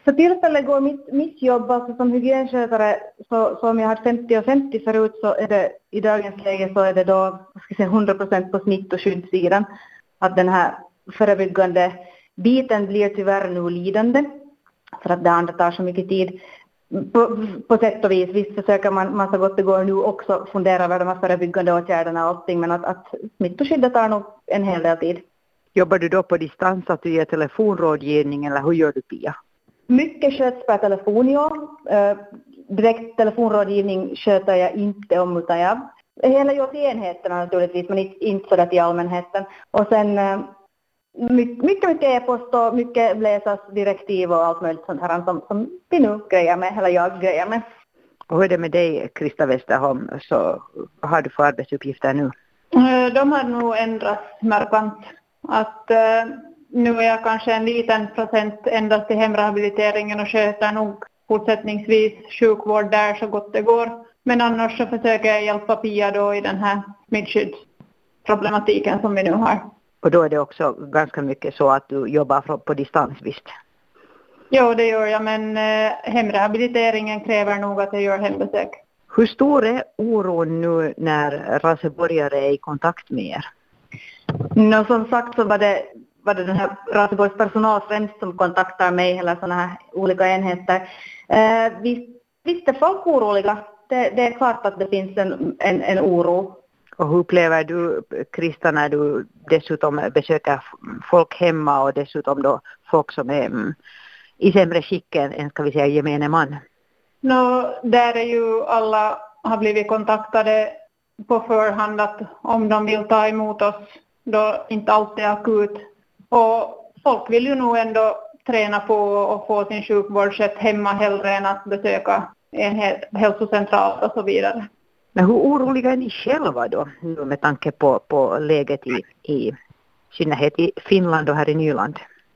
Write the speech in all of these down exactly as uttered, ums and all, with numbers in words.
För tillfället går mitt, mitt jobb alltså som hygienskötare, så, så om jag har femtio och femtio förut, så är det i dagens läge så är det då vad ska jag säga, hundra procent på smittoskyddssidan. Att den här förebyggande biten blir tyvärr nu lidande för att det andra tar så mycket tid. På, på sätt och vis, visst försöker man, man så gott det går nu också fundera över de här förebyggande åtgärderna och allting, men att, att smittoskyddet tar nog en hel del tid. Jobbar du då på distans, att du ger telefonrådgivning, eller hur gör du, Pia? Mycket sköts per telefon, ja. Eh, direkt telefonrådgivning sköter jag inte om, utan jag hela gör till enheterna naturligtvis, men inte, inte sådär till allmänheten. Och sen eh, mycket, mycket e-post och mycket läsas direktiv och allt möjligt sånt här som, som vi nu grejer med, eller jag grejer med. Och hur är det med dig, Krista Westerholm? Så vad har du för arbetsuppgifter nu? De har nog ändrats markant. Att eh, nu är jag kanske en liten procent endast i hemrehabiliteringen och sköter nog fortsättningsvis sjukvård där så gott det går. Men annars så försöker jag hjälpa Pia då i den här smittskyddsproblematiken som vi nu har. Och då är det också ganska mycket så att du jobbar på distans, visst? Jo, det gör jag, men eh, hemrehabiliteringen kräver nog att jag gör hembesök. Hur stor är oron nu när raseborgare är i kontakt med er? No, som sagt så var det, var det den här Raseborgs personal främst som kontaktar mig, eller sådana här olika enheter. Eh, visst, visst är folk oroliga. Det, det är klart att det finns en, en, en oro. Och hur upplever du, Krista, när du dessutom besöker folk hemma och dessutom då folk som är mm, i sämre skick än, ska vi säga, gemene man? No, där är ju alla har blivit kontaktade på förhand att om de vill ta emot oss, då inte alltid akut. Och folk vill ju nog ändå träna på att få sin sjukvård skett hemma hellre än att besöka en hälsocentral och så vidare. Men hur oroliga är ni själva då, nu med tanke på, på läget i, i synnerhet i Finland och här i Nyland?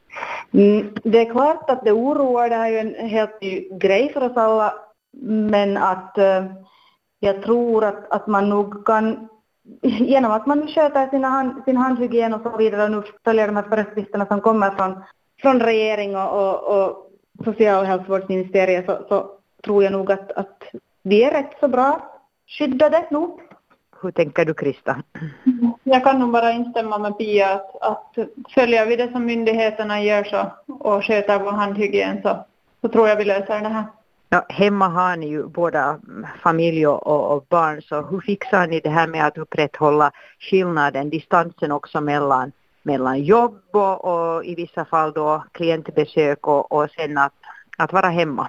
Mm, det är klart att det oroar, det här är ju en helt ny grej för oss alla, men att eh, jag tror att, att man nog kan, genom att man sköter sina hand, sin handhygien och så vidare och nu följer de här föreskrifterna som kommer från, från regering och, och, och social- och hälsovårdsministeriet, så, så tror jag nog att, att vi är rätt så bra skyddade nog. Hur tänker du, Krista? Jag kan nog bara instämma med Pia att, att följer vi det som myndigheterna gör så, och sköter vår handhygien, så, så tror jag vi löser det här. Ja, hemma har ni ju båda familj och, och barn, så hur fixar ni det här med att upprätthålla skillnaden, distansen också mellan, mellan jobb och, och i vissa fall då klientbesök och, och sen att, att vara hemma?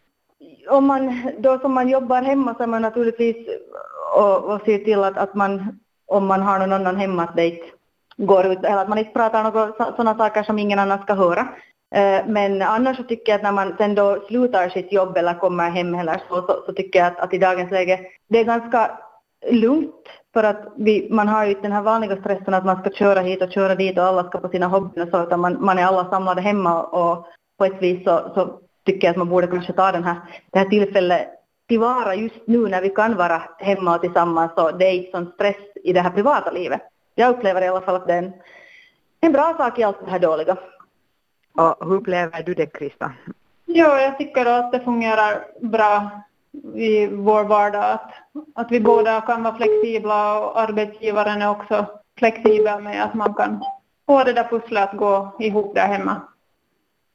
Om man, då som man jobbar hemma så är man naturligtvis och, och ser till att, att man, om man har någon annan hemma, att det inte går ut, eller att man inte pratar något sådana saker som ingen annan ska höra. Men annars så tycker jag att när man sen då slutar sitt jobb eller kommer hem eller så, så, så tycker jag att, att i dagens läge det är ganska lugnt, för att vi, man har ju den här vanliga stressen att man ska köra hit och köra dit och alla ska på sina hobbyn och så, utan man, man är alla samlade hemma och på ett vis så, så tycker jag att man borde kanske ta den här, det här tillfället tillvara just nu när vi kan vara hemma och tillsammans, så det är inte sån stress i det här privata livet. Jag upplever i alla fall att det är en, en bra sak i allt det här dåliga. Och hur upplever du det, Krista? Ja, jag tycker att det fungerar bra i vår vardag. Att, att vi båda kan vara flexibla och arbetsgivaren är också flexibel med att man kan få det där pusslet att gå ihop där hemma.